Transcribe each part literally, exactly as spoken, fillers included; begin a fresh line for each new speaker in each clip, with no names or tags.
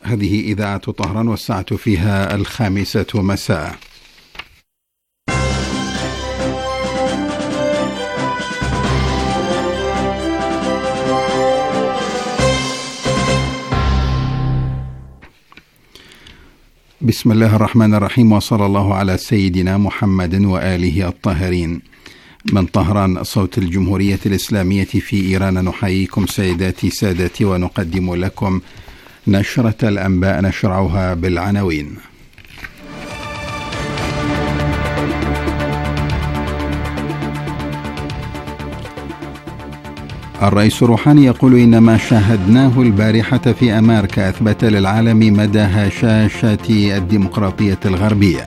هذه إذاعة طهران والساعة فيها الخامسة مساء. بسم الله الرحمن الرحيم، وصلى الله على سيدنا محمد وآله الطاهرين. من طهران صوت الجمهورية الإسلامية في إيران، نحييكم سيداتي سادتي ونقدم لكم نشرة الأنباء نشرعها بالعناوين. الرئيس روحاني يقول إن ما شاهدناه البارحة في أمريكا أثبت للعالم مدى هشاشة الديمقراطية الغربية.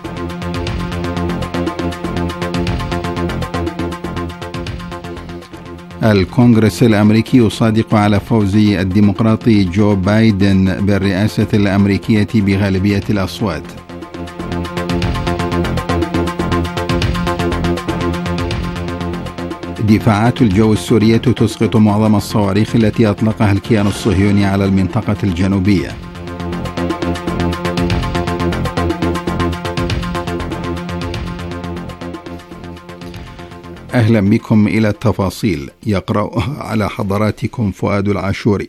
الكونغرس الأمريكي يصادق على فوز الديمقراطي جو بايدن بالرئاسة الأمريكية بغالبية الأصوات. دفاعات الجو السورية تسقط معظم الصواريخ التي أطلقها الكيان الصهيوني على المنطقة الجنوبية. أهلا بكم إلى التفاصيل، يقرأ على حضراتكم فؤاد العاشوري.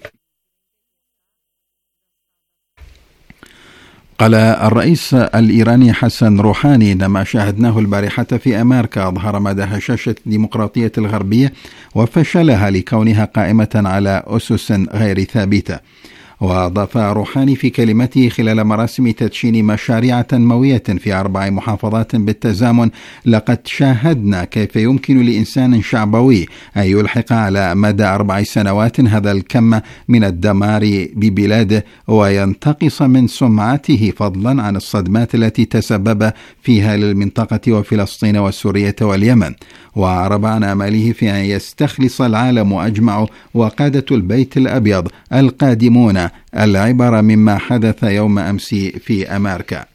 قال الرئيس الإيراني حسن روحاني إن ما شاهدناه البارحة في أمريكا أظهر مدى هشاشة الديمقراطية الغربية وفشلها لكونها قائمة على أسس غير ثابتة. وأضاف روحاني في كلمته خلال مراسم تدشين مشاريع تنموية في أربع محافظات بالتزامن: لقد شاهدنا كيف يمكن لإنسان شعبوي أن يلحق على مدى أربع سنوات هذا الكم من الدمار ببلاده وينتقص من سمعته، فضلا عن الصدمات التي تسبب فيها للمنطقة وفلسطين وسوريا واليمن. وأعرب عن أمله في أن يستخلص العالم أجمع وقادة البيت الأبيض القادمون العبر مما حدث يوم أمس في أمريكا.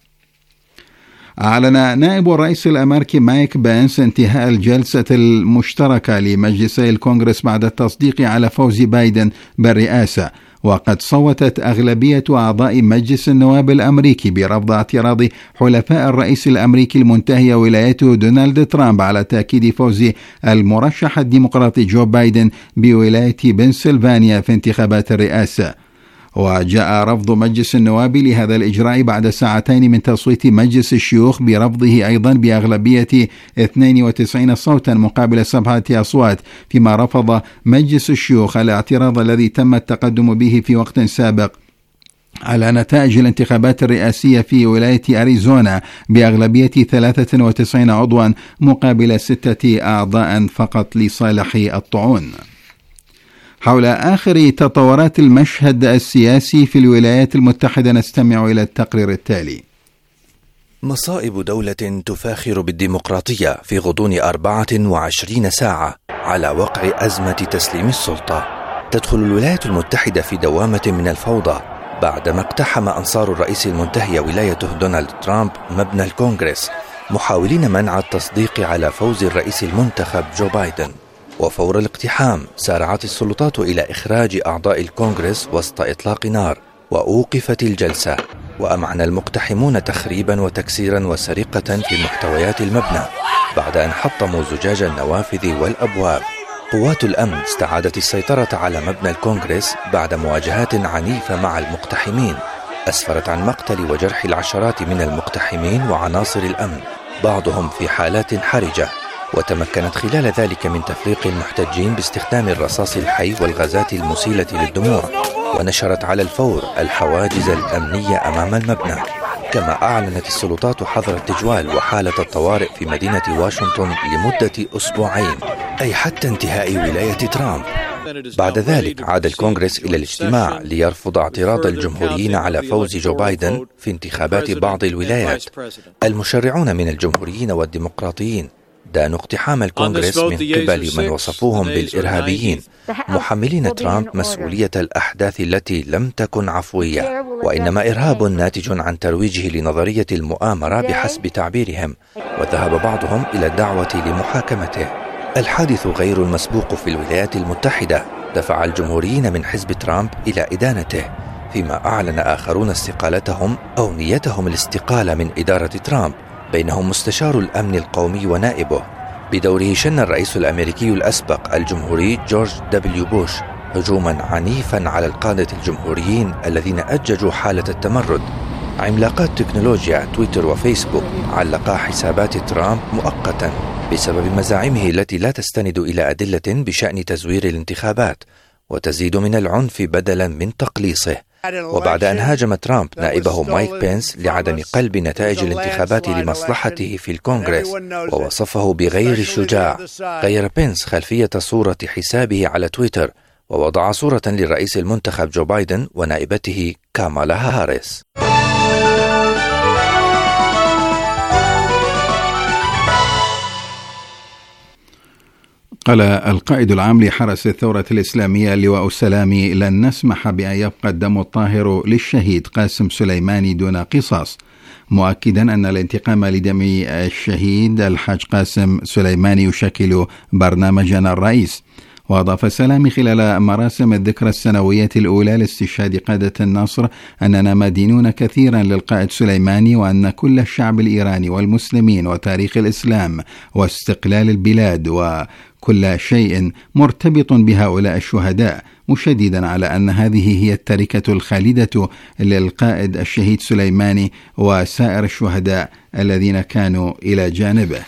أعلن نائب الرئيس الأمريكي مايك بانس انتهاء الجلسة المشتركة لمجلسي الكونغرس بعد التصديق على فوز بايدن بالرئاسة، وقد صوتت أغلبية أعضاء مجلس النواب الأمريكي برفض اعتراض حلفاء الرئيس الأمريكي المنتهي ولايته دونالد ترامب على تأكيد فوز المرشح الديمقراطي جو بايدن بولاية بنسلفانيا في انتخابات الرئاسة. وجاء رفض مجلس النواب لهذا الإجراء بعد ساعتين من تصويت مجلس الشيوخ برفضه أيضا بأغلبية اثنين وتسعين صوتا مقابل سبعة أصوات، فيما رفض مجلس الشيوخ الاعتراض الذي تم التقدم به في وقت سابق على نتائج الانتخابات الرئاسية في ولاية أريزونا بأغلبية ثلاثة وتسعين عضوا مقابل ستة أعضاء فقط لصالح الطعون. حول آخر تطورات المشهد السياسي في الولايات المتحدة نستمع إلى التقرير التالي.
مصائب دولة تفاخر بالديمقراطية في غضون أربعة وعشرين ساعة على وقع أزمة تسليم السلطة. تدخل الولايات المتحدة في دوامة من الفوضى بعدما اقتحم أنصار الرئيس المنتهي ولايته دونالد ترامب مبنى الكونغرس محاولين منع التصديق على فوز الرئيس المنتخب جو بايدن. وفور الاقتحام سارعت السلطات إلى إخراج أعضاء الكونغرس وسط إطلاق نار، وأوقفت الجلسة، وأمعن المقتحمون تخريبا وتكسيرا وسرقة في محتويات المبنى بعد أن حطموا زجاج النوافذ والأبواب. قوات الأمن استعادت السيطرة على مبنى الكونغرس بعد مواجهات عنيفة مع المقتحمين أسفرت عن مقتل وجرح العشرات من المقتحمين وعناصر الأمن، بعضهم في حالات حرجة. وتمكنت خلال ذلك من تفريق المحتجين باستخدام الرصاص الحي والغازات المسيلة للدموع، ونشرت على الفور الحواجز الأمنية أمام المبنى. كما أعلنت السلطات حظر التجوال وحالة الطوارئ في مدينة واشنطن لمدة أسبوعين، أي حتى انتهاء ولاية ترامب. بعد ذلك عاد الكونغرس إلى الاجتماع ليرفض اعتراض الجمهوريين على فوز جو بايدن في انتخابات بعض الولايات. المشرعون من الجمهوريين والديمقراطيين دانوا اقتحام الكونغرس من قبل من وصفوهم بالإرهابيين، محملين ترامب مسؤولية الأحداث التي لم تكن عفوية، وإنما إرهاب ناتج عن ترويجه لنظرية المؤامرة بحسب تعبيرهم، وذهب بعضهم إلى الدعوة لمحاكمته. الحادث غير المسبوق في الولايات المتحدة دفع الجمهوريين من حزب ترامب إلى إدانته، فيما أعلن آخرون استقالتهم أو نيتهم الاستقالة من إدارة ترامب، بينهم مستشار الأمن القومي ونائبه. بدوره شن الرئيس الأمريكي الأسبق الجمهوري جورج دبليو بوش هجوما عنيفا على القادة الجمهوريين الذين أججوا حالة التمرد. عملاقات تكنولوجيا تويتر وفيسبوك علقا حسابات ترامب مؤقتا بسبب مزاعمه التي لا تستند إلى أدلة بشأن تزوير الانتخابات وتزيد من العنف بدلا من تقليصه. وبعد أن هاجم ترامب نائبه مايك بينس لعدم قلب نتائج الانتخابات لمصلحته في الكونغرس ووصفه بغير شجاع، غير بينس خلفية صورة حسابه على تويتر ووضع صورة للرئيس المنتخب جو بايدن ونائبته كامالا هاريس.
قال القائد العام لحرس الثورة الإسلامية اللواء السلامي: لن نسمح بأن يبقى الدم الطاهر للشهيد قاسم سليماني دون قصاص، مؤكدا أن الانتقام لدم الشهيد الحاج قاسم سليماني يشكل برنامجنا الرئيس. وأضاف السلامي خلال مراسم الذكرى السنوية الأولى لاستشهاد قادة النصر أننا مدينون كثيرا للقائد سليماني، وأن كل الشعب الإيراني والمسلمين وتاريخ الإسلام واستقلال البلاد وكل شيء مرتبط بهؤلاء الشهداء، مشددا على أن هذه هي التركة الخالدة للقائد الشهيد سليماني وسائر الشهداء الذين كانوا إلى جانبه.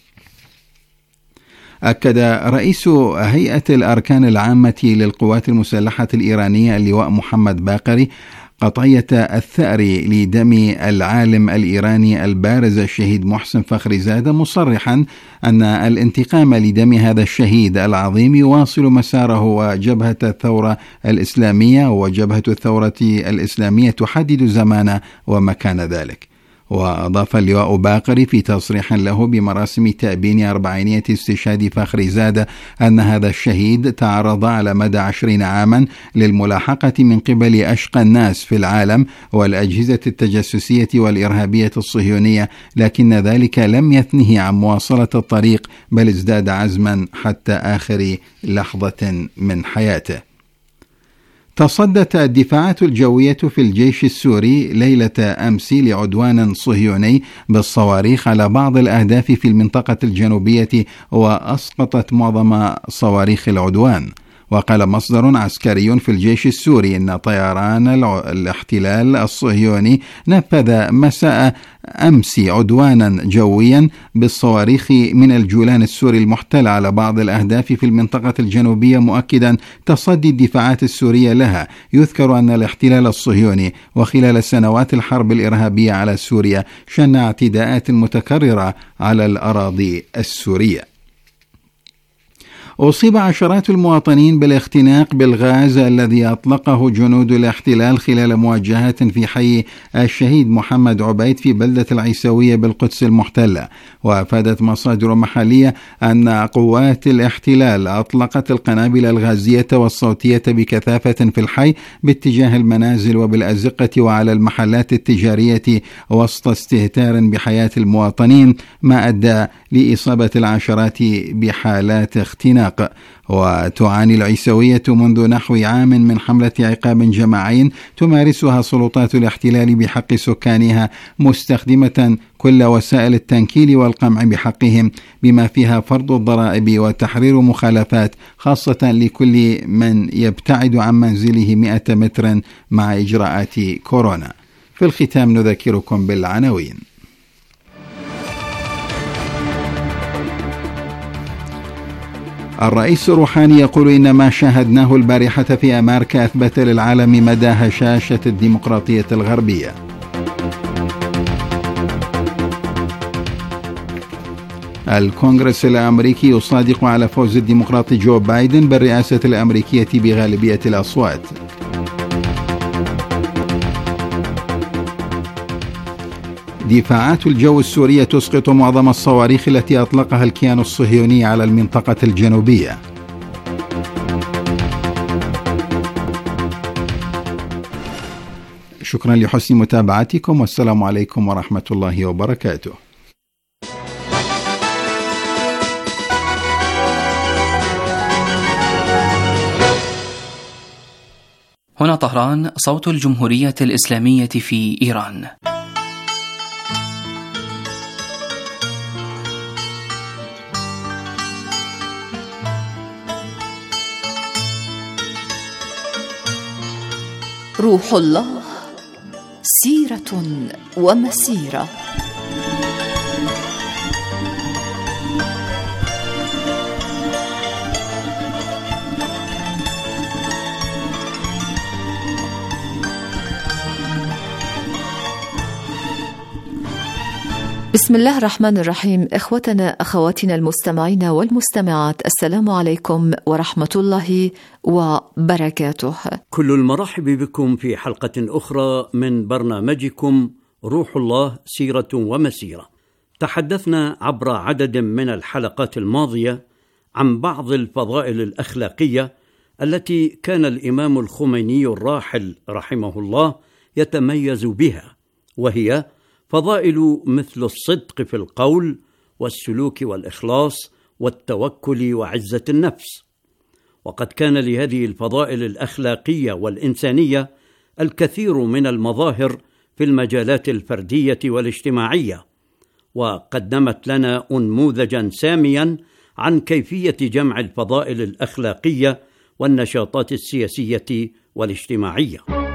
أكد رئيس هيئة الأركان العامة للقوات المسلحة الإيرانية اللواء محمد باقري قطعية الثأر لدم العالم الإيراني البارز الشهيد محسن فخرزادة، مصرحا أن الانتقام لدم هذا الشهيد العظيم يواصل مساره، وجبهة الثورة الإسلامية وجبهة الثورة الإسلامية تحدد زمان ومكان ذلك. وأضاف اللواء باقري في تصريح له بمراسم تأبين أربعينية استشهاد فخرزادة أن هذا الشهيد تعرض على مدى عشرين عاما للملاحقة من قبل أشقى الناس في العالم والأجهزة التجسسية والإرهابية الصهيونية، لكن ذلك لم يثنه عن مواصلة الطريق، بل ازداد عزما حتى آخر لحظة من حياته. تصدت الدفاعات الجوية في الجيش السوري ليلة أمس لعدوان صهيوني بالصواريخ على بعض الأهداف في المنطقة الجنوبية، وأسقطت معظم صواريخ العدوان. وقال مصدر عسكري في الجيش السوري إن طيران الاحتلال الصهيوني نفذ مساء أمس عدوانا جويا بالصواريخ من الجولان السوري المحتل على بعض الأهداف في المنطقة الجنوبية، مؤكدا تصدي الدفاعات السورية لها. يذكر أن الاحتلال الصهيوني وخلال سنوات الحرب الإرهابية على سوريا شن اعتداءات متكررة على الأراضي السورية. أصيب عشرات المواطنين بالاختناق بالغاز الذي أطلقه جنود الاحتلال خلال مواجهات في حي الشهيد محمد عبيد في بلدة العيسوية بالقدس المحتلة. وأفادت مصادر محلية أن قوات الاحتلال أطلقت القنابل الغازية والصوتية بكثافة في الحي باتجاه المنازل وبالأزقة وعلى المحلات التجارية وسط استهتار بحياة المواطنين، ما أدى لإصابة العشرات بحالات اختناق. وتعاني العيسوية منذ نحو عام من حملة عقاب جماعي تمارسها سلطات الاحتلال بحق سكانها، مستخدمة كل وسائل التنكيل والقمع بحقهم، بما فيها فرض الضرائب وتحرير مخالفات، خاصة لكل من يبتعد عن منزله مئة متر مع إجراءات كورونا. في الختام نذكركم بالعناوين. الرئيس الروحاني يقول إن ما شاهدناه البارحة في أمريكا أثبت للعالم مدى هشاشة الديمقراطية الغربية. الكونغرس الأمريكي يصادق على فوز الديمقراطي جو بايدن بالرئاسة الأمريكية بغالبية الأصوات. دفاعات الجو السورية تسقط معظم الصواريخ التي أطلقها الكيان الصهيوني على المنطقة الجنوبية. شكرا لحسن متابعتكم، والسلام عليكم ورحمة الله وبركاته.
هنا طهران، صوت الجمهورية الإسلامية في إيران.
روح الله، سيرة ومسيرة. بسم الله الرحمن الرحيم. إخوتنا أخواتنا المستمعين والمستمعات، السلام عليكم ورحمة الله وبركاته.
كل المرحب بكم في حلقة أخرى من برنامجكم روح الله، سيرة ومسيرة. تحدثنا عبر عدد من الحلقات الماضية عن بعض الفضائل الأخلاقية التي كان الإمام الخميني الراحل رحمه الله يتميز بها، وهي فضائل مثل الصدق في القول والسلوك والإخلاص والتوكل وعزة النفس. وقد كان لهذه الفضائل الأخلاقية والإنسانية الكثير من المظاهر في المجالات الفردية والاجتماعية، وقدمت لنا أنموذجا ساميا عن كيفية جمع الفضائل الأخلاقية والنشاطات السياسية والاجتماعية.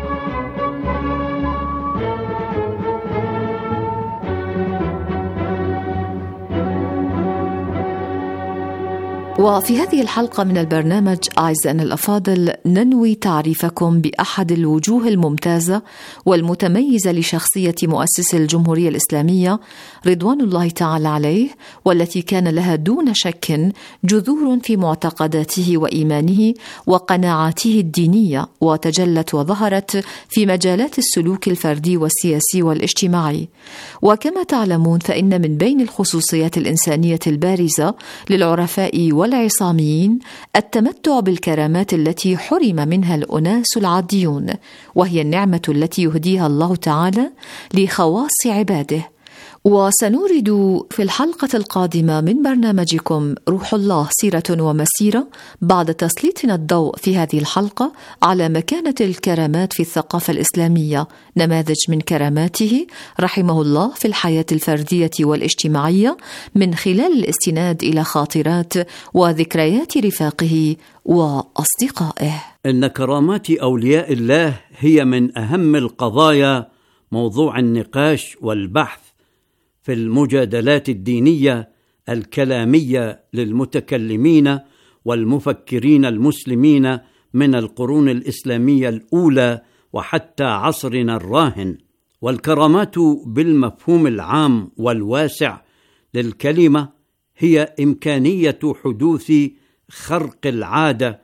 وفي هذه الحلقة من البرنامج أعزائنا الأفاضل ننوي تعريفكم بأحد الوجوه الممتازة والمتميزة لشخصية مؤسس الجمهورية الإسلامية رضوان الله تعالى عليه، والتي كان لها دون شك جذور في معتقداته وإيمانه وقناعاته الدينية، وتجلت وظهرت في مجالات السلوك الفردي والسياسي والاجتماعي. وكما تعلمون فإن من بين الخصوصيات الإنسانية البارزة للعرفاء والعصاميين التمتع بالكرامات التي حرم منها الأناس العاديون، وهي النعمة التي يهديها الله تعالى لخواص عباده. وسنورد في الحلقة القادمة من برنامجكم روح الله، سيرة ومسيرة، بعد تسليطنا الضوء في هذه الحلقة على مكانة الكرامات في الثقافة الإسلامية، نماذج من كراماته رحمه الله في الحياة الفردية والاجتماعية من خلال الاستناد إلى خاطرات وذكريات رفاقه وأصدقائه.
إن كرامات أولياء الله هي من أهم القضايا موضوع النقاش والبحث في المجادلات الدينية الكلامية للمتكلمين والمفكرين المسلمين من القرون الإسلامية الأولى وحتى عصرنا الراهن. والكرامات بالمفهوم العام والواسع للكلمة هي إمكانية حدوث خرق العادة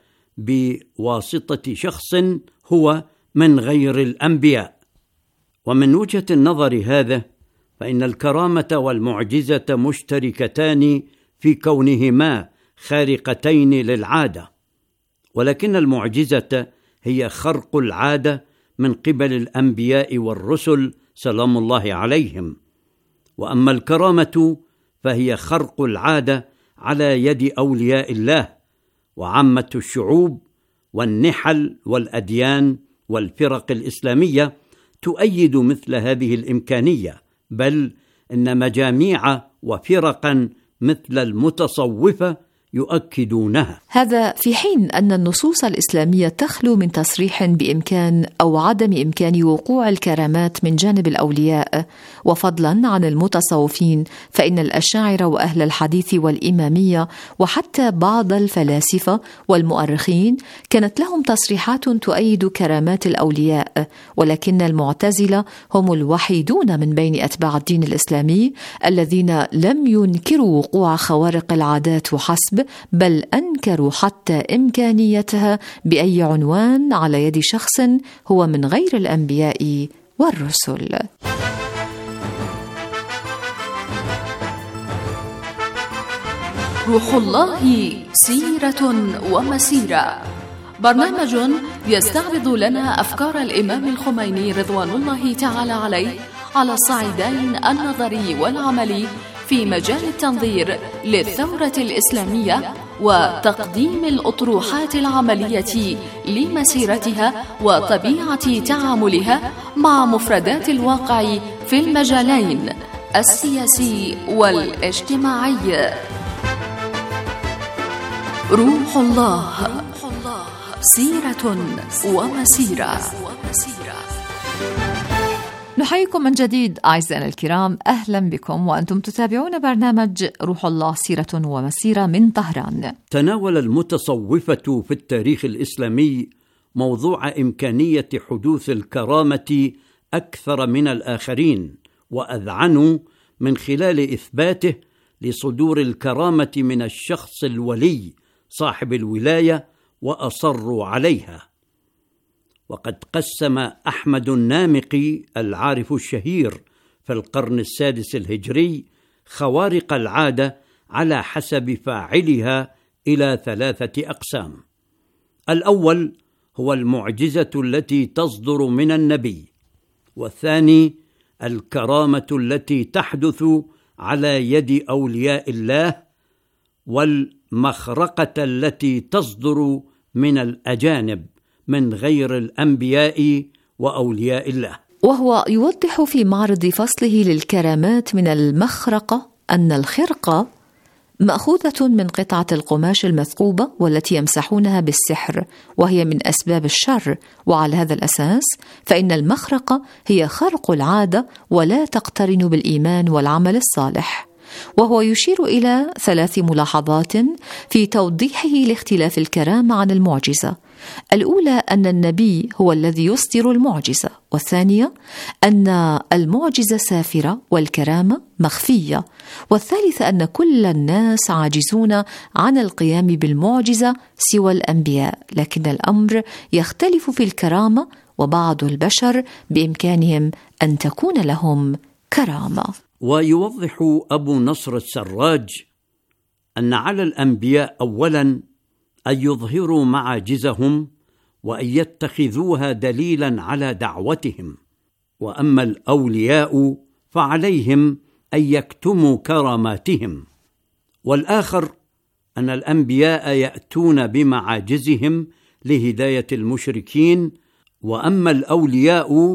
بواسطة شخص هو من غير الأنبياء. ومن وجهة النظر هذا فإن الكرامة والمعجزة مشتركتان في كونهما خارقتين للعادة، ولكن المعجزة هي خرق العادة من قبل الأنبياء والرسل سلام الله عليهم، وأما الكرامة فهي خرق العادة على يد أولياء الله وعامة الشعوب والنحل والأديان والفرق الإسلامية تؤيد مثل هذه الإمكانية، بل إن مجاميع وفرقا مثل المتصوفة يؤكدونها.
هذا في حين أن النصوص الإسلامية تخلو من تصريح بإمكان أو عدم إمكان وقوع الكرامات من جانب الأولياء. وفضلا عن المتصوفين فإن الأشاعرة وأهل الحديث والإمامية وحتى بعض الفلاسفة والمؤرخين كانت لهم تصريحات تؤيد كرامات الأولياء، ولكن المعتزلة هم الوحيدون من بين أتباع الدين الإسلامي الذين لم ينكروا وقوع خوارق العادات وحسب، بل أنكروا حتى إمكانيتها بأي عنوان على يد شخص هو من غير الأنبياء والرسل.
روح الله، سيرة ومسيرة، برنامج يستعرض لنا أفكار الإمام الخميني رضوان الله تعالى عليه على الصعيدين النظري والعملي في في مجال التنظير للثورة الإسلامية وتقديم الأطروحات العملية لمسيرتها وطبيعة تعاملها مع مفردات الواقع في المجالين السياسي والاجتماعي. روح الله، سيرة ومسيرة.
نحييكم من جديد أعزائنا الكرام، أهلا بكم وأنتم تتابعون برنامج روح الله سيرة ومسيرة من طهران.
تناول المتصوفة في التاريخ الإسلامي موضوع إمكانية حدوث الكرامة أكثر من الآخرين، وأذعنوا من خلال إثباته لصدور الكرامة من الشخص الولي صاحب الولاية وأصروا عليها. وقد قسم أحمد النامقي العارف الشهير في القرن السادس الهجري خوارق العادة على حسب فاعلها إلى ثلاثة أقسام. الأول هو المعجزة التي تصدر من النبي، والثاني الكرامة التي تحدث على يد أولياء الله، والمخرقة التي تصدر من الأجانب من غير الأنبياء وأولياء الله.
وهو يوضح في معرض فصله للكرامات من المخرقة أن الخرقة مأخوذة من قطعة القماش المثقوبة والتي يمسحونها بالسحر، وهي من أسباب الشر، وعلى هذا الأساس فإن المخرقة هي خرق العادة ولا تقترن بالإيمان والعمل الصالح. وهو يشير إلى ثلاث ملاحظات في توضيحه لاختلاف الكرامة عن المعجزة. الأولى أن النبي هو الذي يصدر المعجزة، والثانية أن المعجزة سافرة والكرامة مخفية، والثالثة أن كل الناس عاجزون عن القيام بالمعجزة سوى الأنبياء، لكن الأمر يختلف في الكرامة، وبعض البشر بإمكانهم أن تكون لهم كرامة.
ويوضح أبو نصر السراج أن على الأنبياء أولاً أن يظهروا معاجزهم وأن يتخذوها دليلاً على دعوتهم، وأما الأولياء فعليهم أن يكتموا كراماتهم. والآخر أن الأنبياء يأتون بمعاجزهم لهداية المشركين، وأما الأولياء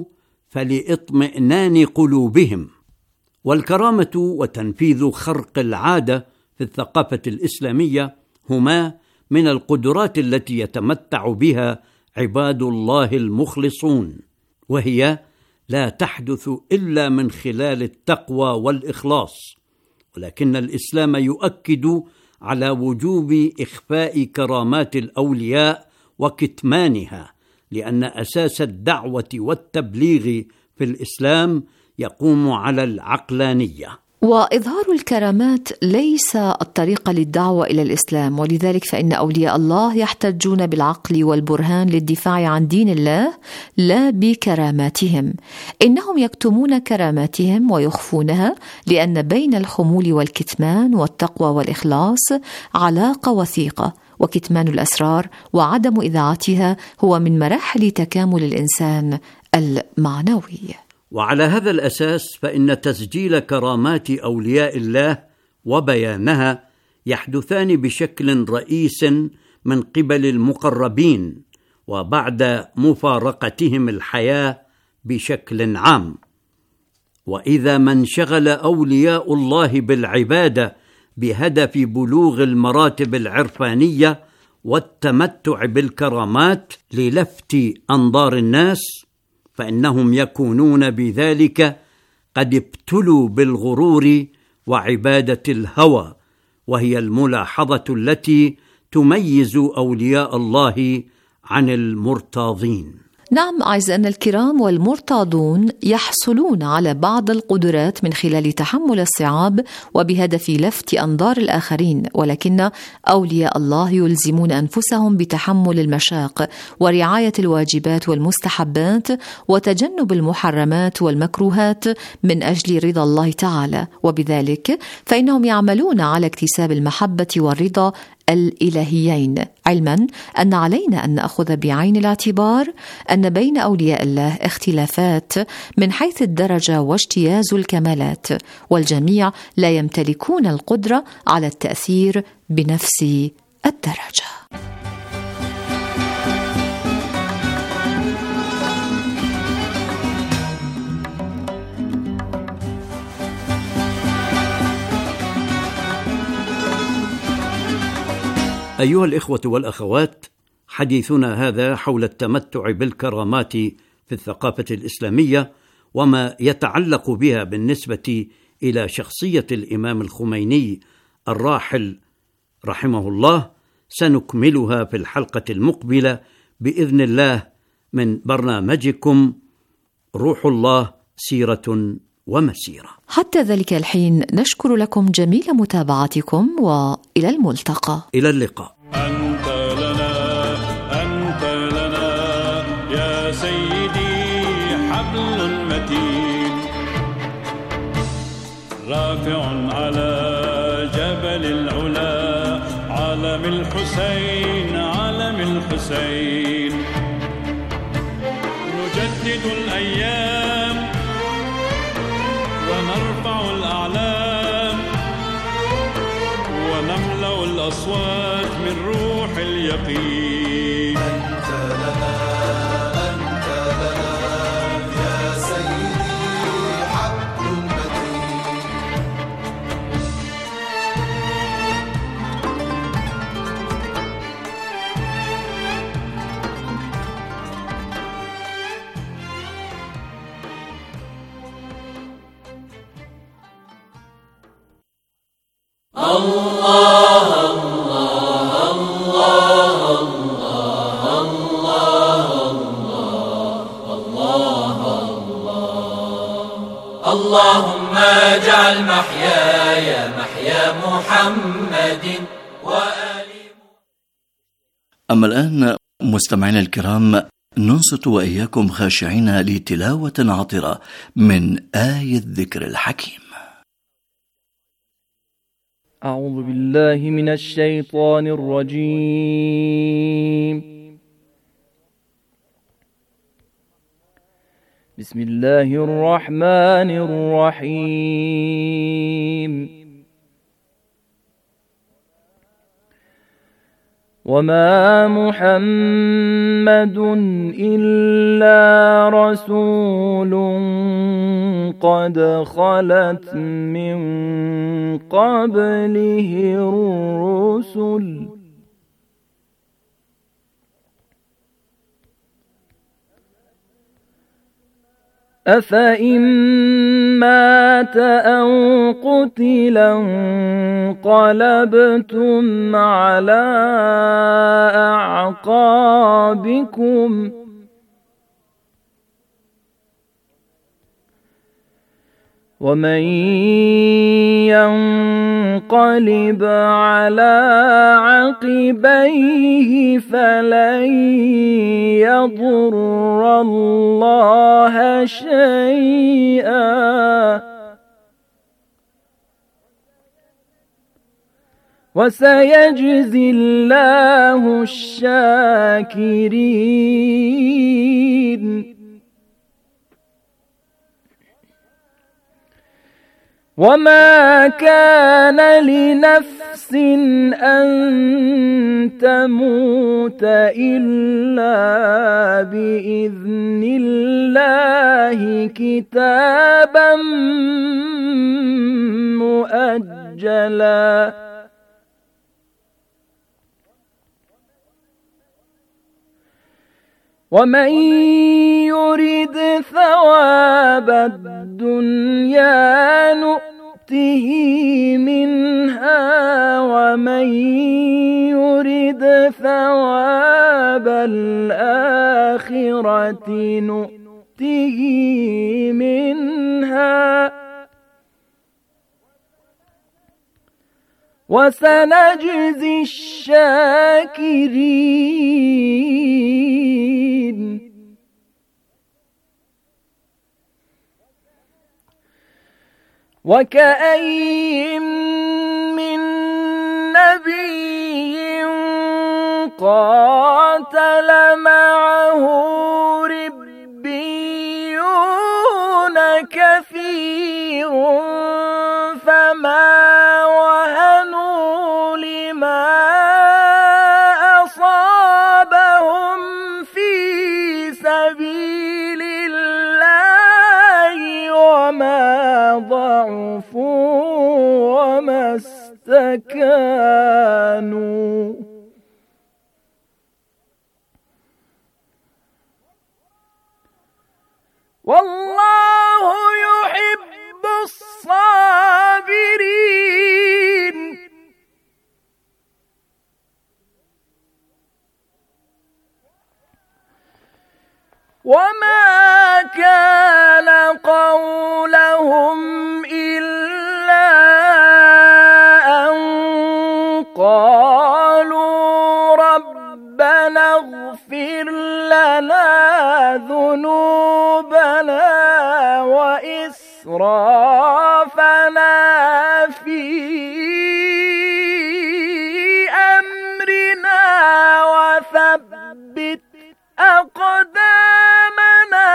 فلإطمئنان قلوبهم. والكرامة وتنفيذ خرق العادة في الثقافة الإسلامية هما من القدرات التي يتمتع بها عباد الله المخلصون، وهي لا تحدث إلا من خلال التقوى والإخلاص. ولكن الإسلام يؤكد على وجوب إخفاء كرامات الأولياء وكتمانها، لأن أساس الدعوة والتبليغ في الإسلام يقوم على العقلانية.
وإظهار الكرامات ليس الطريق للدعوة إلى الإسلام، ولذلك فإن أولياء الله يحتجون بالعقل والبرهان للدفاع عن دين الله لا بكراماتهم. إنهم يكتمون كراماتهم ويخفونها، لأن بين الخمول والكتمان والتقوى والإخلاص علاقة وثيقة، وكتمان الأسرار وعدم إذاعتها هو من مراحل تكامل الإنسان المعنوي.
وعلى هذا الأساس فإن تسجيل كرامات أولياء الله وبيانها يحدثان بشكل رئيس من قبل المقربين، وبعد مفارقتهم الحياة بشكل عام. وإذا ما انشغل أولياء الله بالعبادة بهدف بلوغ المراتب العرفانية والتمتع بالكرامات للفت أنظار الناس، فإنهم يكونون بذلك قد ابتلوا بالغرور وعبادة الهوى، وهي الملاحظة التي تميز أولياء الله عن المرتاضين.
نعم أعزائنا الكرام، والمرتاضون يحصلون على بعض القدرات من خلال تحمل الصعاب وبهدف لفت أنظار الآخرين، ولكن أولياء الله يلزمون أنفسهم بتحمل المشاق ورعاية الواجبات والمستحبات وتجنب المحرمات والمكروهات من أجل رضا الله تعالى، وبذلك فإنهم يعملون على اكتساب المحبة والرضا الإلهيين، علما أن علينا أن نأخذ بعين الاعتبار أن بين أولياء الله اختلافات من حيث الدرجة واجتياز الكمالات، والجميع لا يمتلكون القدرة على التأثير بنفس الدرجة.
أيها الإخوة والأخوات، حديثنا هذا حول التمتع بالكرامات في الثقافة الإسلامية وما يتعلق بها بالنسبة إلى شخصية الإمام الخميني الراحل رحمه الله، سنكملها في الحلقة المقبلة بإذن الله من برنامجكم روح الله سيرة ومسيرة.
حتى ذلك الحين نشكر لكم جميل متابعتكم، وإلى الملتقى.
إلى اللقاء.
أنت لنا أنت لنا يا سيدي حبل متين، رافع على جبل العلا علم الحسين علم الحسين، نجدد الأيام ونرفع الأعلام ونملأ الأصوات من روح اليقين. أنت لنا أنت لنا يا سيدي حبل متين. الله الله الله الله الله الله الله. اللهم اجعل محياي محيا محمد وآل.
أما الآن مستمعينا الكرام، ننصت وإياكم خاشعين لتلاوة عطرة من آية الذكر الحكيم.
أعوذ بالله من الشيطان الرجيم. بسم الله الرحمن الرحيم. وما محمد إلا رسول قد خلت من قبله الرسل أفإن مات أو قتل انقلبتم على أعقابكم ومن ينقلب على عقبيه فلن يضر الله شيئا وسيجزي الله الشاكرين. وما كان لنفس أن تموت إلا بإذن الله كتابا مؤجلا ومن يرد ثواب الدنيا نؤته منها ومن يرد ثواب الآخرة نؤته منها وسنجزي الشاكرين. وكأين من نبي قاتل معه ربيون كثير فما وهنوا لما أصابهم في سبيل الله وما ضعفوا وما استكانوا والله يحب الصابرين. وما كان قولهم إلا أن قالوا ربنا اغفر لنا ذنوبنا وإسرافنا في أمرنا وثبت أقدامنا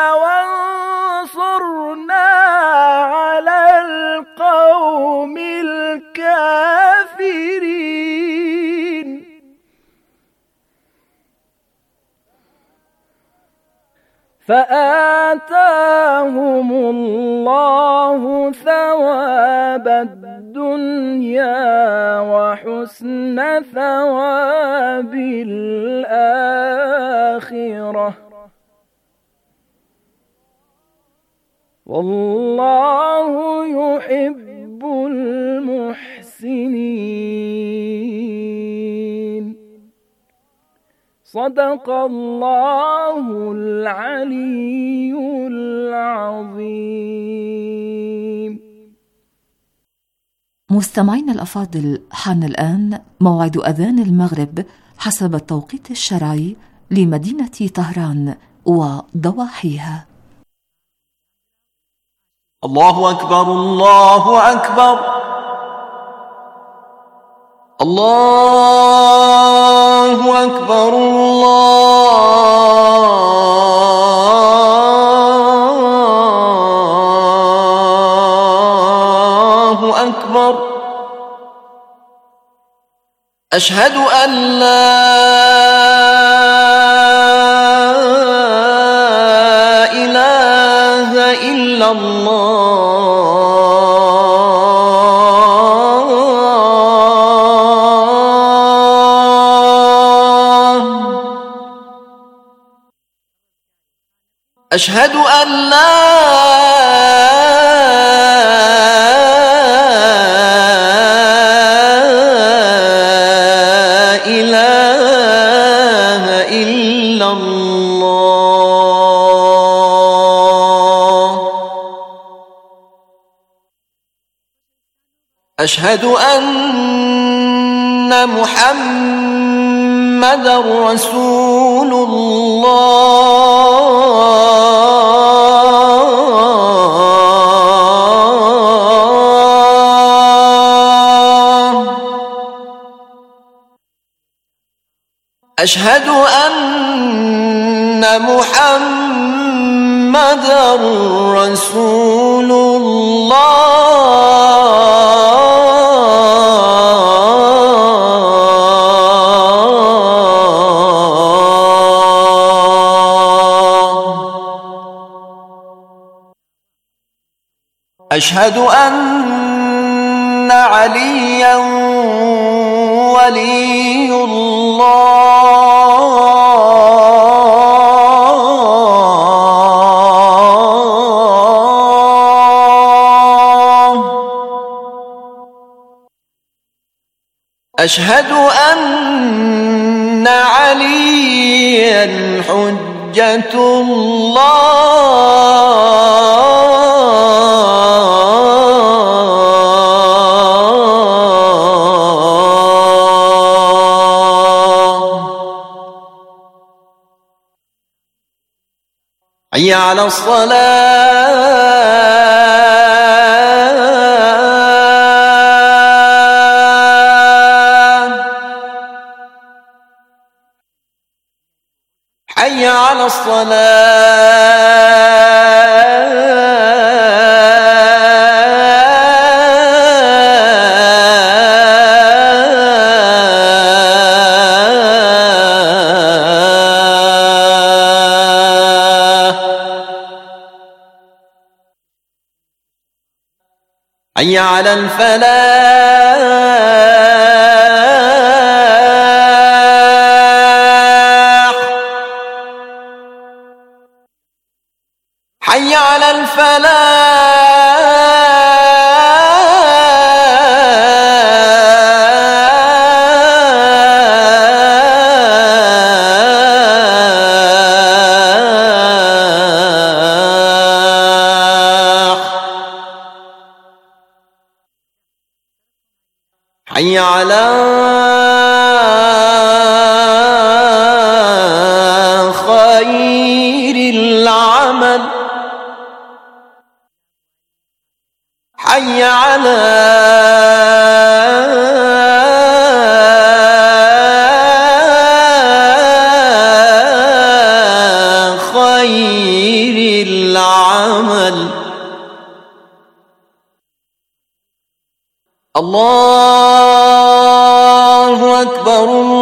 وانصرنا على القوم الكافرين. فآتاهم الله ثواب الدنيا وحسن ثواب الآخرة والله يحب المحسنين. صدق الله العلي العظيم.
مستمعينا الأفاضل، حان الآن موعد أذان المغرب حسب التوقيت الشرعي لمدينة طهران وضواحيها.
الله أكبر الله أكبر الله أكبر الله أكبر. أشهد أن لا إله إلا الله أشهد أن لا إله إلا الله. أشهد أن محمدًا رسول الله. أشهد أن محمدًا رسول الله. أشهد أن عليًا ولي الله. أشهد أن عليًا حجة الله. حي على الصلاة. على الصلاة حي على الفلاح حي على حي على خير العمل حي على خير العمل. الله أكبر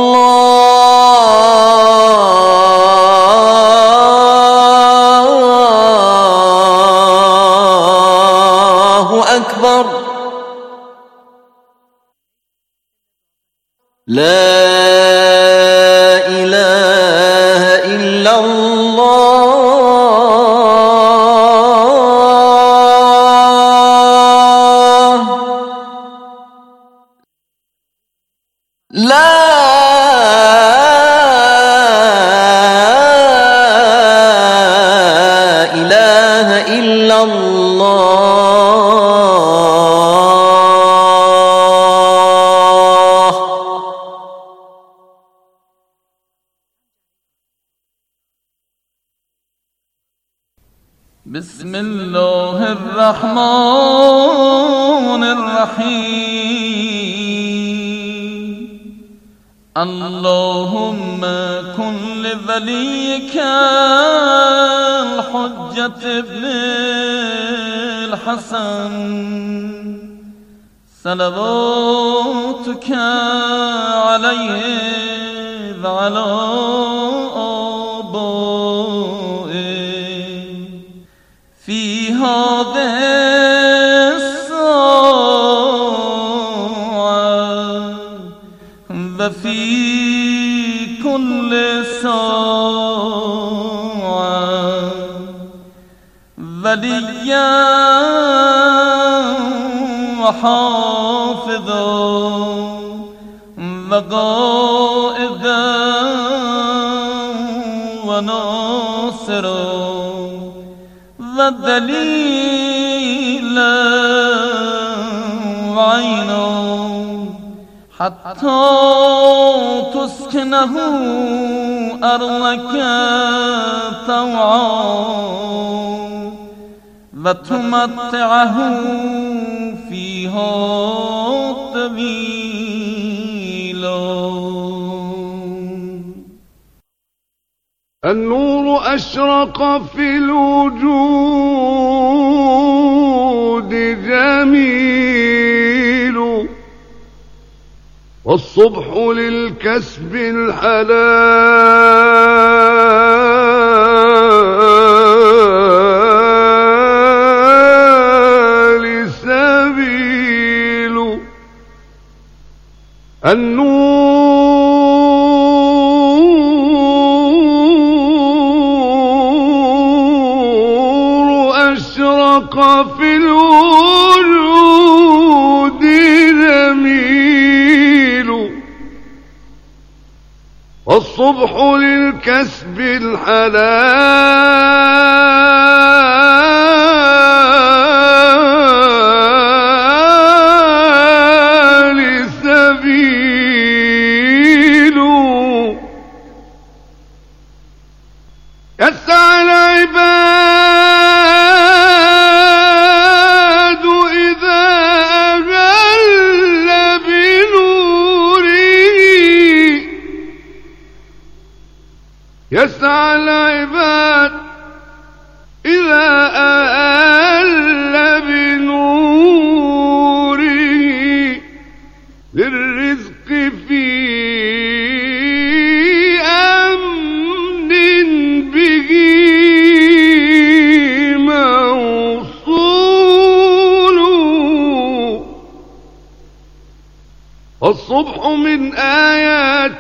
الله أكبر لا إله إلا الله. لا إله إلا الله.
بسم الله الرحمن الرحيم. اللهم كن لوليك الحجة ابن الحسن صلواتك عليه وعلى آبائه في هذه الساعة وفي كل ساعة وليا وحافظا وقائدا وناصرا ودليلا وعينا حتى تسكنه أرضك طوعا وتمتعه فيها طويلا.
النور أشرق في الوجود جميل والصبح للكسب الحلال سبيل. النور أشرق في الوجود جميل والصبح للكسب الحلال سبيل. يسعى العباد إذا أهل بنوره يسعى العباد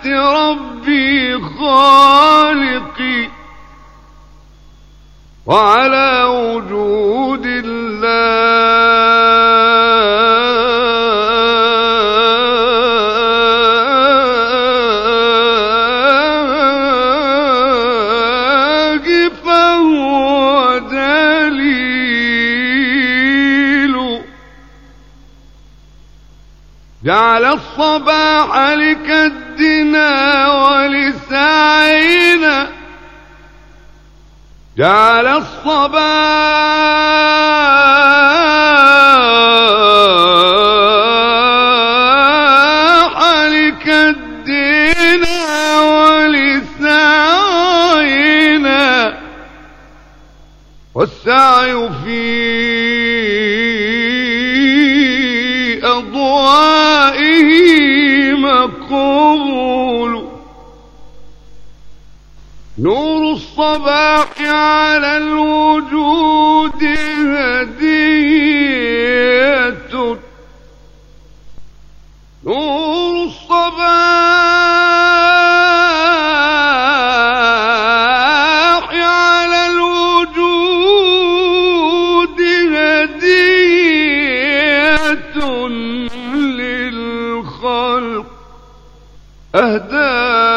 ربي خالقي وعلى وجود الله فهو دليل. جعل الصباح لكدنا ولسعينا، جعل الصباح لكدنا ولسعينا، والسعي في أضوائه مقبول. نور الصباح على الوجود هدية، نور الصباح على الوجود هدية للخلق أهدى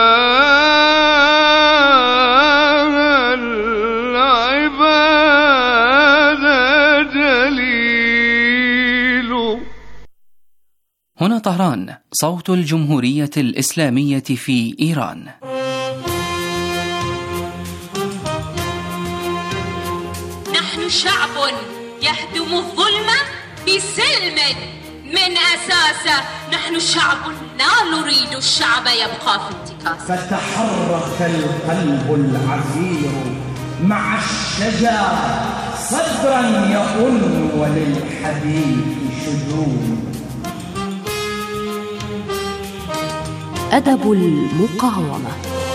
هنا طهران، صوت الجمهورية الإسلامية في إيران.
نحن شعب يهدم الظلم بسلم من أساسه، نحن شعب لا نريد الشعب يبقى في انتكاسه.
فتحرك القلب العسير مع الشجر صدرا يقول وللحديث شجون.
أدب المقاومة.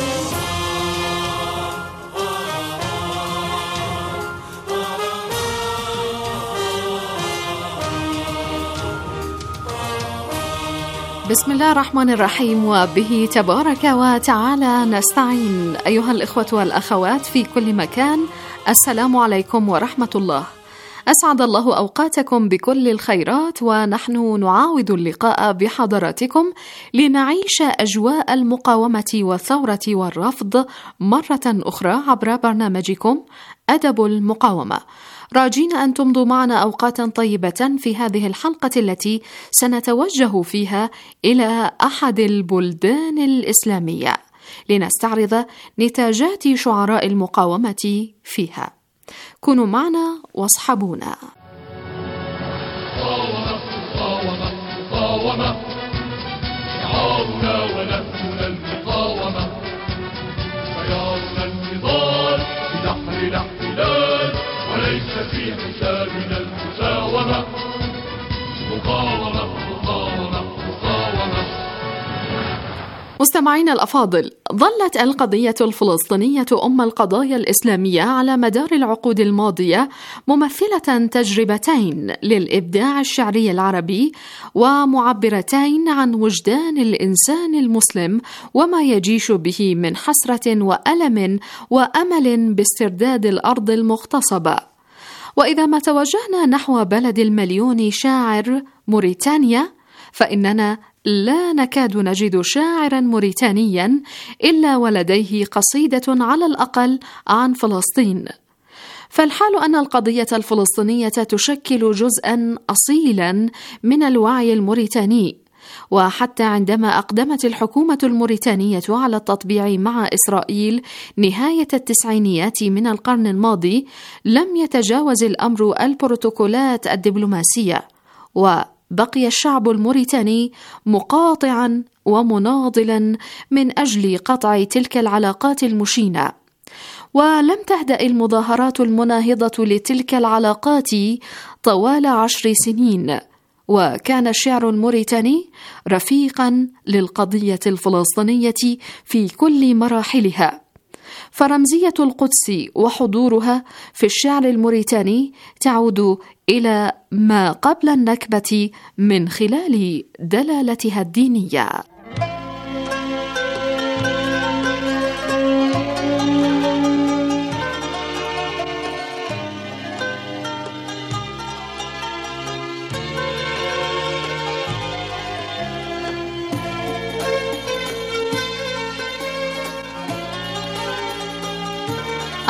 بسم الله الرحمن الرحيم، وبه تبارك وتعالى نستعين. أيها الإخوة والأخوات في كل مكان، السلام عليكم ورحمة الله. أسعد الله أوقاتكم بكل الخيرات، ونحن نعاود اللقاء بحضراتكم لنعيش أجواء المقاومة والثورة والرفض مرة أخرى عبر برنامجكم أدب المقاومة، راجين أن تمضوا معنا أوقاتا طيبة في هذه الحلقة التي سنتوجه فيها إلى أحد البلدان الإسلامية لنستعرض نتاجات شعراء المقاومة فيها. كونوا معنا واصحبونا.
مقاومة مقاومة مقاومة، شعارنا ونهجنا المقاومة، خيارنا النضال في بحر الاحتلال، وليس في حسابنا المساومة. مقاومة مقاومة مقاومة.
مستمعينا الأفاضل، ظلت القضية الفلسطينية أم القضايا الإسلامية على مدار العقود الماضية ممثلة تجربتين للإبداع الشعري العربي، ومعبرتين عن وجدان الإنسان المسلم وما يجيش به من حسرة وألم وأمل باسترداد الأرض المغتصبة. وإذا ما توجهنا نحو بلد المليون شاعر موريتانيا، فإننا لا نكاد نجد شاعرا موريتانيا إلا ولديه قصيدة على الأقل عن فلسطين. فالحال أن القضية الفلسطينية تشكل جزءا أصيلا من الوعي الموريتاني، وحتى عندما أقدمت الحكومة الموريتانية على التطبيع مع إسرائيل نهاية التسعينيات من القرن الماضي، لم يتجاوز الأمر البروتوكولات الدبلوماسية، و بقي الشعب الموريتاني مقاطعا ومناضلا من أجل قطع تلك العلاقات المشينة. ولم تهدأ المظاهرات المناهضة لتلك العلاقات طوال عشر سنين، وكان الشعر الموريتاني رفيقا للقضية الفلسطينية في كل مراحلها. فرمزية القدس وحضورها في الشعر الموريتاني تعود إلى ما قبل النكبة من خلال دلالتها الدينية.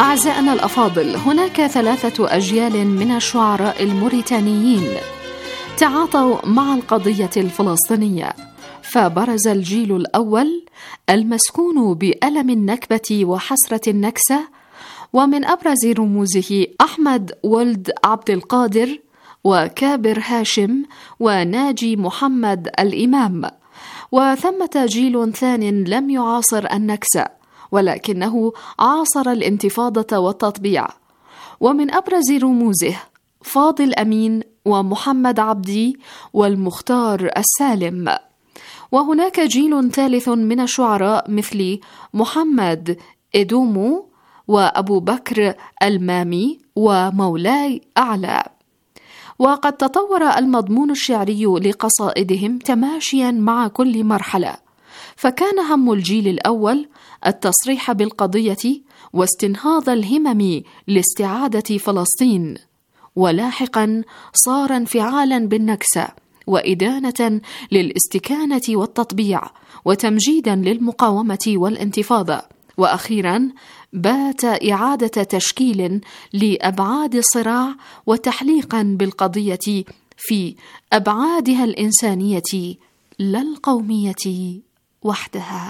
أعزائنا الأفاضل، هناك ثلاثة أجيال من الشعراء الموريتانيين تعاطوا مع القضية الفلسطينية، فبرز الجيل الأول المسكون بألم النكبة وحسرة النكسة، ومن أبرز رموزه أحمد ولد عبد القادر وكابر هاشم وناجي محمد الإمام. وثمة جيل ثان لم يعاصر النكسة ولكنه عاصر الانتفاضة والتطبيع، ومن أبرز رموزه فاضل أمين ومحمد عبدي والمختار السالم. وهناك جيل ثالث من الشعراء مثل محمد إدومو وأبو بكر المامي ومولاي أعلى. وقد تطور المضمون الشعري لقصائدهم تماشيا مع كل مرحلة، فكان هم الجيل الأول التصريح بالقضية واستنهاض الهمم لاستعادة فلسطين، ولاحقا صار انفعالا بالنكسة وإدانة للاستكانة والتطبيع وتمجيدا للمقاومة والانتفاضة، وأخيرا بات إعادة تشكيل لأبعاد الصراع وتحليقا بالقضية في أبعادها الإنسانية لا القومية وحدها.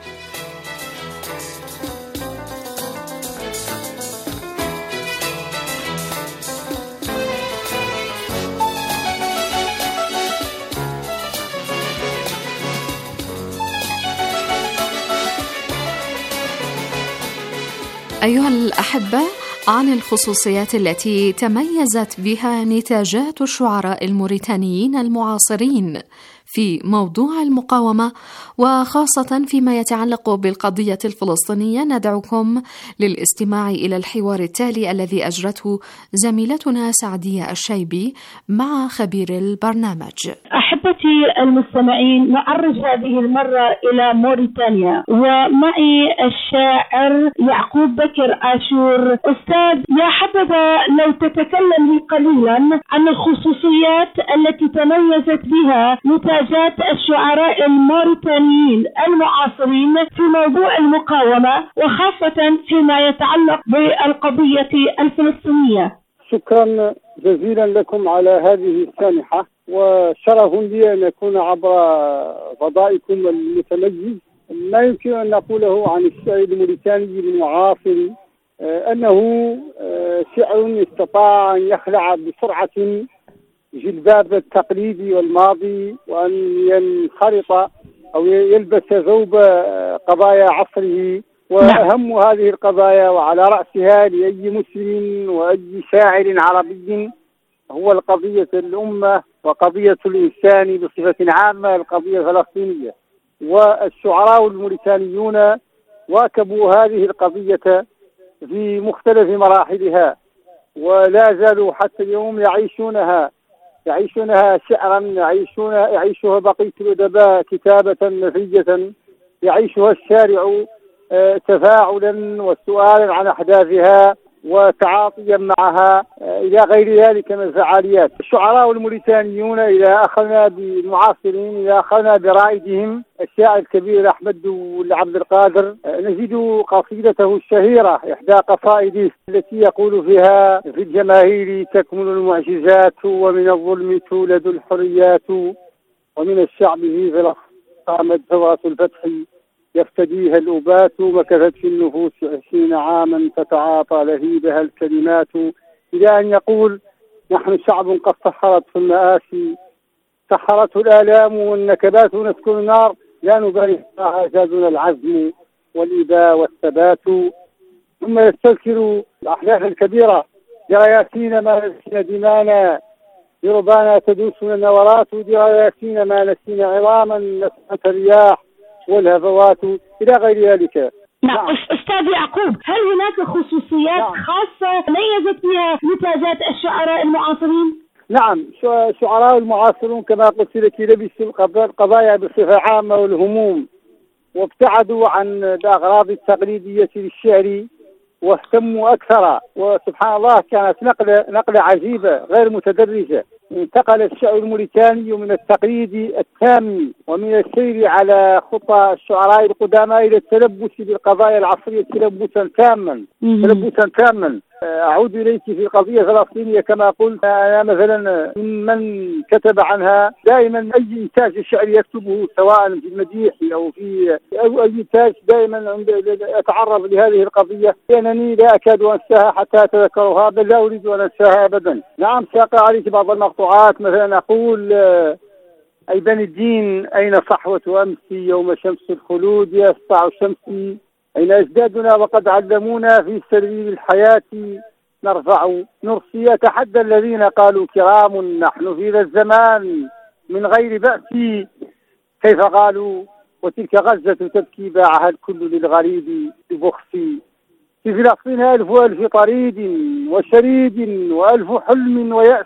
أيها الأحبة، عن الخصوصيات التي تميزت بها نتاجات الشعراء الموريتانيين المعاصرين في موضوع المقاومة وخاصة فيما يتعلق بالقضية الفلسطينية، ندعوكم للاستماع إلى الحوار التالي الذي أجرته زميلتنا سعدية الشيبي مع خبير البرنامج.
أحبتي المستمعين، نعرج هذه المرة إلى موريتانيا، ومعي الشاعر يعقوب بكر آشور. أستاذ، يا حبذا لو تتكلم لي قليلا عن الخصوصيات التي تميزت بها نتاجات الشعراء الموريتانيين المعاصرين في موضوع المقاومة وخاصة فيما يتعلق بالقضية الفلسطينية.
شكرا جزيلا لكم على هذه السانحة، وشرف لي أن أكون عبر فضائكم المتميز. ما يمكن أن نقوله عن الشعر الموريتاني المعاصر أنه شعر استطاع أن يخلع بسرعة جلباب التقليد والماضي، وأن ينخرط أو يلبس ثوب قضايا عصره، وأهم هذه القضايا وعلى رأسها لأي مسلم وأي شاعر عربي هو القضية الأمة وقضية الإنسان بصفة عامة، القضية الفلسطينية. والشعراء الموريتانيون واكبوا هذه القضية في مختلف مراحلها، ولا زالوا حتى اليوم يعيشونها يعيشونها شعرا، يعيشون يعيشها بقية الأدباء كتابة نثرية، يعيشها الشارع تفاعلا وسؤالا عن أحداثها وتعاطيا معها إلى غير ذلك من الفعاليات. الشعراء الموريتانيون إذا أخذنا بالمعاصرين، إذا أخذنا برائدهم الشاعر الكبير أحمد عبد القادر، نجد قصيدته الشهيرة إحدى قصائده التي يقول فيها: في الجماهير تكمن المعجزات، ومن الظلم تولد الحريات، ومن الشعب في قامت ثورة الفتح يفتديها الأبات، مكثت في النفوس عشرين عاما تتعاطى لهيبها الكلمات، إلى أن يقول: نحن شعب قد سحرت في المآسي، سحرته الآلام والنكبات، نسكن النار لا نبالي، زادنا العزم والإباء والثبات. ثم يستذكر الأحداث الكبيرة: برياسين ما نسينا دمانا، بربانا تدوسنا النورات، برياسين ما نسينا عظاما نسمة الرياح والهفوات، إلى غير ذلك.
نعم أستاذ يعقوب، هل هناك خصوصيات نعم. خاصة ميزت بها نتاجات الشعراء المعاصرين؟
نعم، شعراء المعاصرون كما قلت لك لبسوا القضايا بصفة عامة والهموم، وابتعدوا عن الأغراض التقليدية للشعر واهتموا أكثر، وسبحان الله كانت نقلة نقلة عجيبة غير متدرجة. انتقل الشعر الموريتاني من التقليد التام ومن السير على خطى الشعراء القدامى إلى التلبس بالقضايا العصرية تلبسا تاما تلبسا تاما. أعود إليك في القضية الفلسطينية كما قلت، أنا مثلا من كتب عنها دائما أي إنتاج شعري يكتبه سواء في المديح أو في أو أي إنتاج دائما أتعرض لهذه القضية، لأنني لا أكاد أنساها حتى أتذكرها، بل لا أريد أن أنساها أبدا. نعم سأقرأ عليك بعض المقطوعات، مثلا أقول: أي بني الدين أين صحوة أمسي يوم شمس الخلود يسطع شمسي، أين أجدادنا وقد علمونا في سبيل الحياة نرفع نرسي، أتحدى الذين قالوا كرام نحن في ذا الزمان من غير بأس، كيف قالوا وتلك غزة تبكي باعها الكل للغريب ببخسي، في فلسطين ألف ألف طريد وشريد وألف حلم ويأس،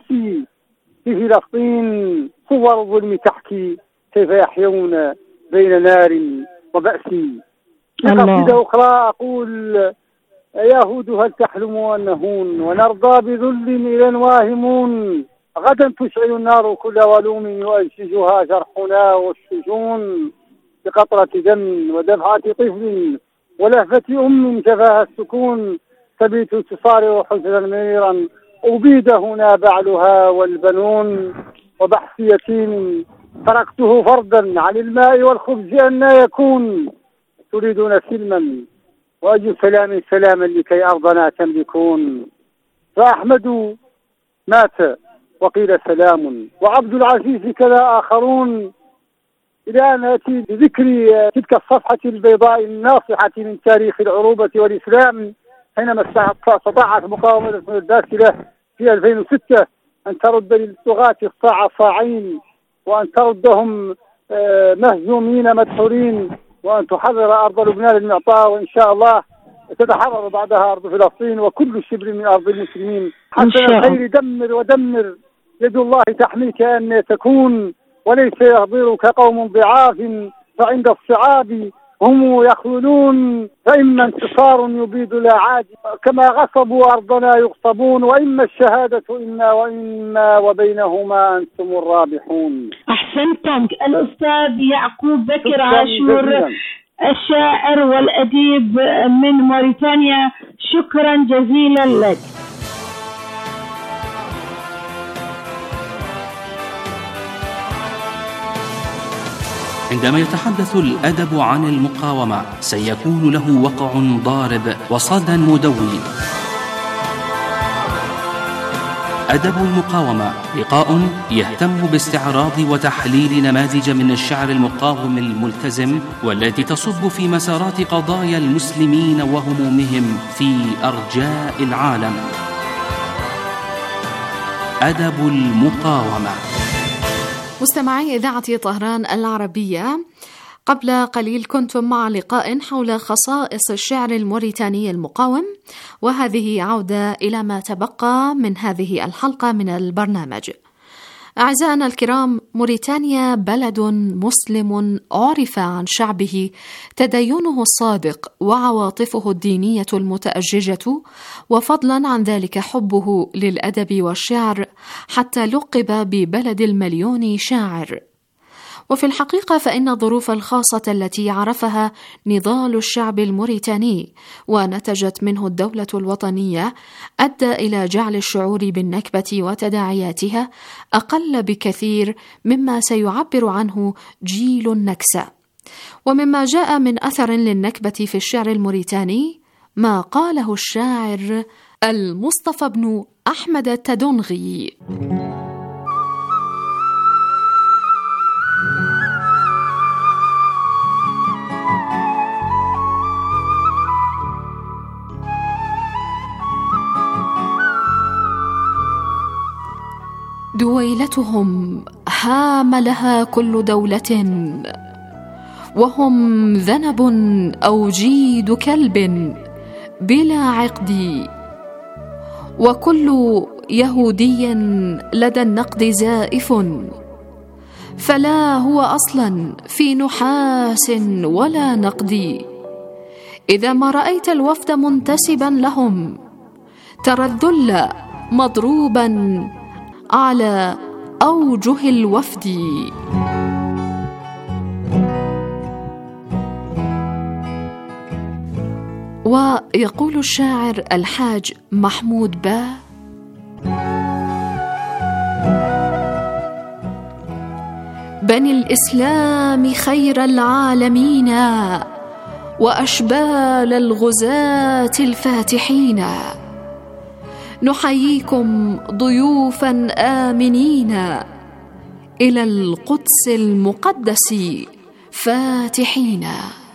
في فلسطين صور الظلم تحكي كيف يحيون بين نار وبأس. في قصيدة أخرى أقول: يهود هل تحلموا أن نهون ونرضى بذل إلى واهمون، غدا تشعل النار كل ولوم يؤججها جرحنا والشجون، بقطرة دم ودفعة طفل ولهفة أم شفاها السكون، تبيت تصارع حزنا منيرا أبيد هنا بعلها والبنون، وبحث يتيم تركته فردا عن الماء والخبز أن يكون، تريدون سلما وأي سلام سلاما لكي أرضنا تملكون، فأحمد مات وقيل سلام وعبد العزيز كذا آخرون، إلى أن أتي بذكر تلك الصفحة البيضاء الناصحة من تاريخ العروبة والإسلام، حينما استطاعت مقاومة الباسلة في ألفين وستة أن ترد للطغاة الصاع صاعين، وأن تردهم مهزومين مدحورين، وأن تحرر أرض لبنان المعطاء، وإن شاء الله تتحرر بعدها أرض فلسطين وكل شبر من أرض المسلمين. حسن الخير دمر ودمر، يد الله تحميك أن تكون، وليس يهضرك قوم ضعاف، فعند الصعاب هم يخذلون، فإما انتصار يبيد لا عاد، كما غصبوا أرضنا يغصبون، وإما الشهادة إنا وإما وبينهما أنتم الرابحون.
أحسنتم الأستاذ يعقوب بكر عاشور الشاعر والأديب من موريتانيا، شكرا جزيلا لك.
عندما يتحدث الأدب عن المقاومة سيكون له وقع ضارب وصدى مدوي. أدب المقاومة لقاء يهتم باستعراض وتحليل نماذج من الشعر المقاوم الملتزم، والتي تصب في مسارات قضايا المسلمين وهمومهم في أرجاء العالم. أدب المقاومة.
مستمعي إذاعة طهران العربية، قبل قليل كنتم مع لقاء حول خصائص الشعر الموريتاني المقاوم، وهذه عودة إلى ما تبقى من هذه الحلقة من البرنامج. أعزائنا الكرام، موريتانيا بلد مسلم عرف عن شعبه تدينه الصادق وعواطفه الدينية المتأججة، وفضلا عن ذلك حبه للأدب والشعر، حتى لقب ببلد المليون شاعر. وفي الحقيقة فإن الظروف الخاصة التي عرفها نضال الشعب الموريتاني ونتجت منه الدولة الوطنية أدى إلى جعل الشعور بالنكبة وتداعياتها أقل بكثير مما سيعبر عنه جيل النكسة. ومما جاء من أثر للنكبة في الشعر الموريتاني ما قاله الشاعر المصطفى بن أحمد التدنغي: دويلتهم هام لها كل دولة، وهم ذنب أو جيد كلب بلا عقد، وكل يهودي لدى النقد زائف، فلا هو أصلا في نحاس ولا نقد. إذا ما رأيت الوفد منتسبا لهم ترى الذل مضروبا على
أوجه الوفد. ويقول الشاعر الحاج محمود با: بني الإسلام خير العالمين وأشبال الغزاة الفاتحين، نحييكم ضيوفا آمنين إلى القدس المقدس فاتحين.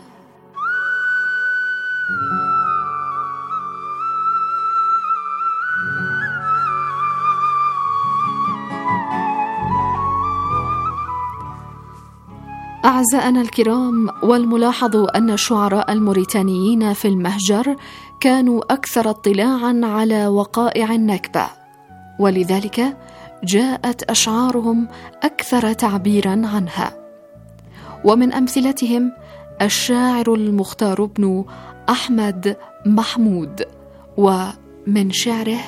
أعزائنا الكرام، والملاحظ أن الشعراء الموريتانيين في المهجر كانوا أكثر اطلاعاً على وقائع النكبة، ولذلك جاءت أشعارهم أكثر تعبيراً عنها. ومن أمثلتهم الشاعر المختار بن أحمد محمود، ومن شعره: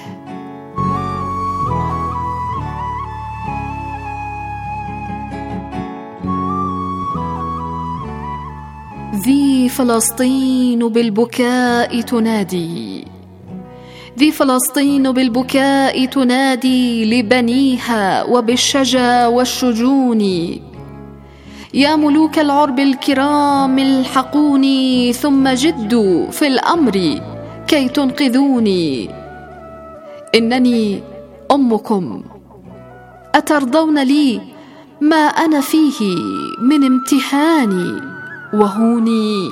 ذي فلسطين بالبكاء تنادي، ذي فلسطين بالبكاء تنادي لبنيها وبالشجا والشجون، يا ملوك العرب الكرام الحقوني ثم جدوا في الأمر كي تنقذوني، إنني أمكم أترضون لي ما أنا فيه من امتهاني وهوني.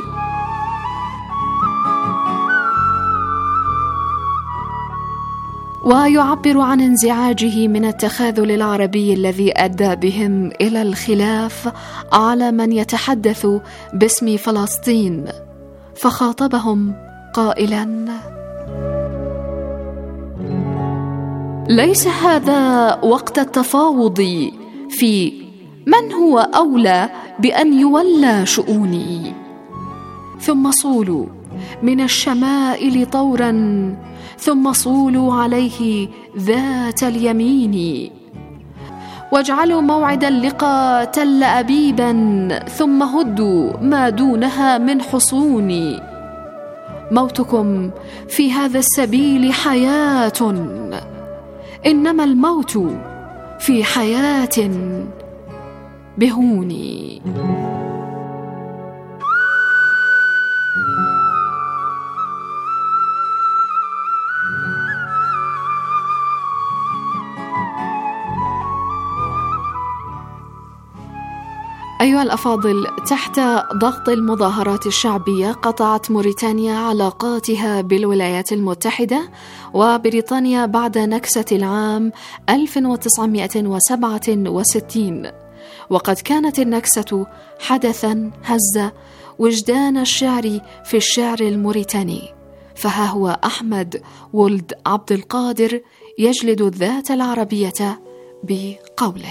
ويعبر عن انزعاجه من التخاذل العربي الذي أدى بهم إلى الخلاف على من يتحدث باسم فلسطين، فخاطبهم قائلا: ليس هذا وقت التفاوض في من هو أولى بأن يولى شؤوني، ثم صولوا من الشمائل طورا، ثم صولوا عليه ذات اليمين، واجعلوا موعد اللقاء تل أبيبا، ثم هدوا ما دونها من حصون، موتكم في هذا السبيل حياة، إنما الموت في حياة بهوني. أيها الأفاضل، تحت ضغط المظاهرات الشعبية قطعت موريتانيا علاقاتها بالولايات المتحدة وبريطانيا بعد نكسة العام ألف وتسعمائة وسبعة وستين، وقد كانت النكسة حدثاً هز وجدان الشعر في الشعر الموريتاني، فها هو أحمد ولد عبد القادر يجلد الذات العربية بقوله: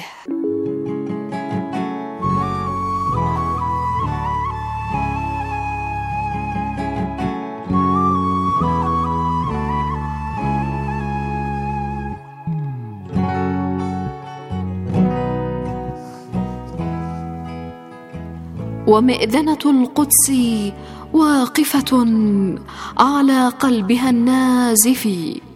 ومئذنة القدس واقفة على قلبها النازف،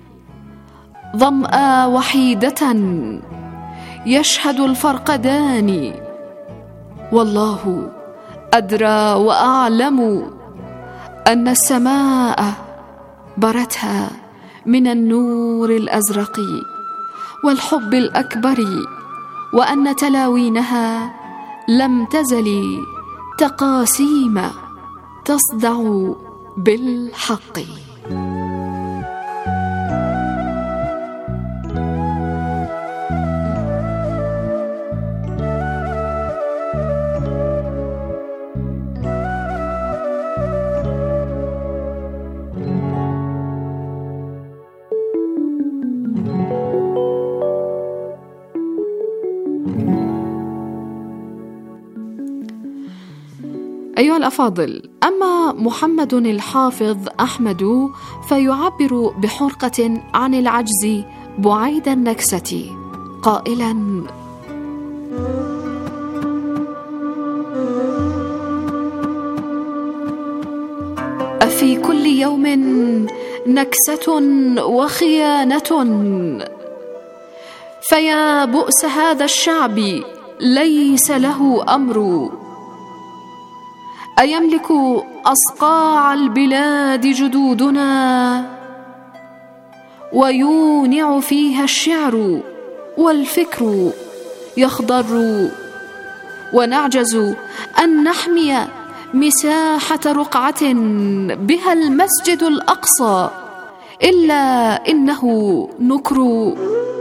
ظمأ وحيدة يشهد الفرقدان، والله أدرى وأعلم أن السماء برتها من النور الأزرق والحب الأكبر، وأن تلاوينها لم تزل تقاسيم تصدع بالحق. أيها الأفاضل، أما محمد الحافظ أحمد فيعبر بحرقة عن العجز بعيد النكسة قائلا: في كل يوم نكسة وخيانة، فيا بؤس هذا الشعب ليس له أمر. أيملك أصقاع البلاد جدودنا ويونع فيها الشعر والفكر يخضر، ونعجز أن نحمي مساحة رقعة بها المسجد الأقصى، إلا إنه نكر.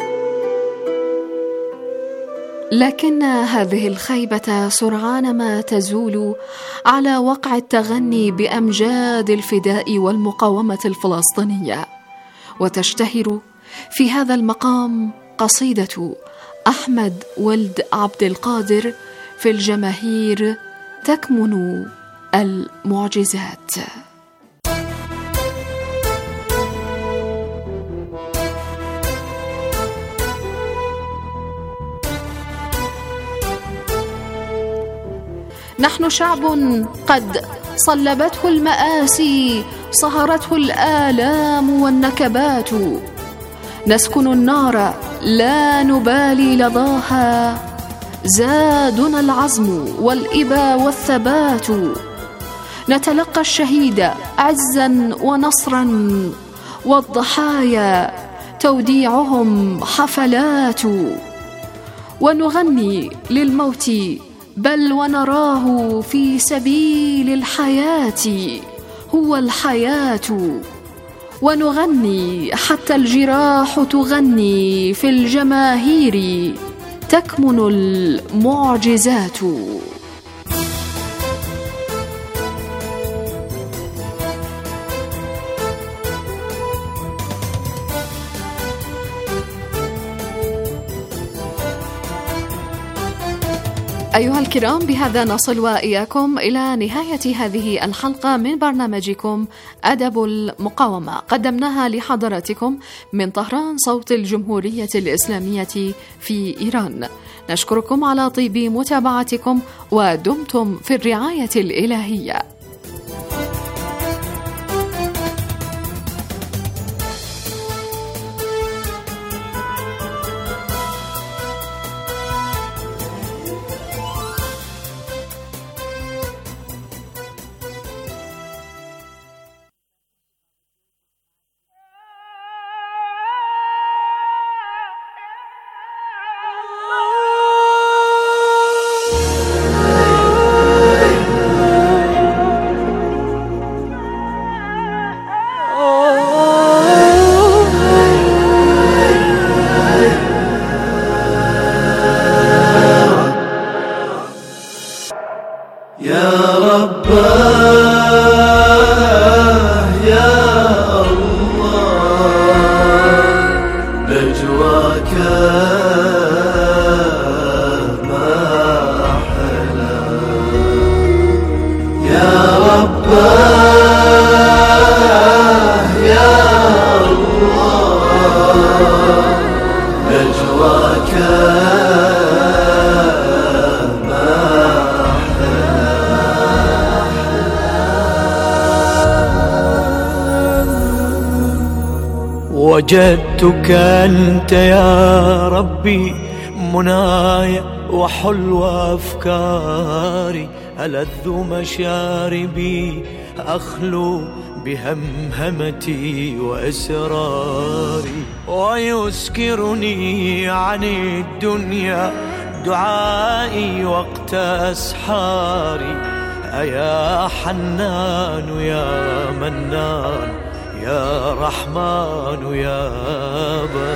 لكن هذه الخيبة سرعان ما تزول على وقع التغني بأمجاد الفداء والمقاومة الفلسطينية، وتشتهر في هذا المقام قصيدة أحمد ولد عبد القادر في الجماهير تكمن المعجزات. نحن شعب قد صلبته المآسي، صهرته الآلام والنكبات، نسكن النار لا نبالي لظاها، زادنا العزم والإبا والثبات، نتلقى الشهيد عزا ونصرا، والضحايا توديعهم حفلات، ونغني للموت بل ونراه في سبيل الحياة هو الحياة، ونغني حتى الجراح تغني، في الجماهير تكمن المعجزات. أيها الكرام، بهذا نصل وإياكم إلى نهاية هذه الحلقة من برنامجكم أدب المقاومة، قدمناها لحضراتكم من طهران صوت الجمهورية الإسلامية في إيران. نشكركم على طيب متابعتكم، ودمتم في الرعاية الإلهية.
وجدتك أنت يا ربي مناي وحلو أفكاري، ألذ مشاربي أخلو بهمهمتي وإسراري، ويسكرني عن الدنيا دعائي وقت أسحاري. أيا حنان يا منان يا رحمن يا بار.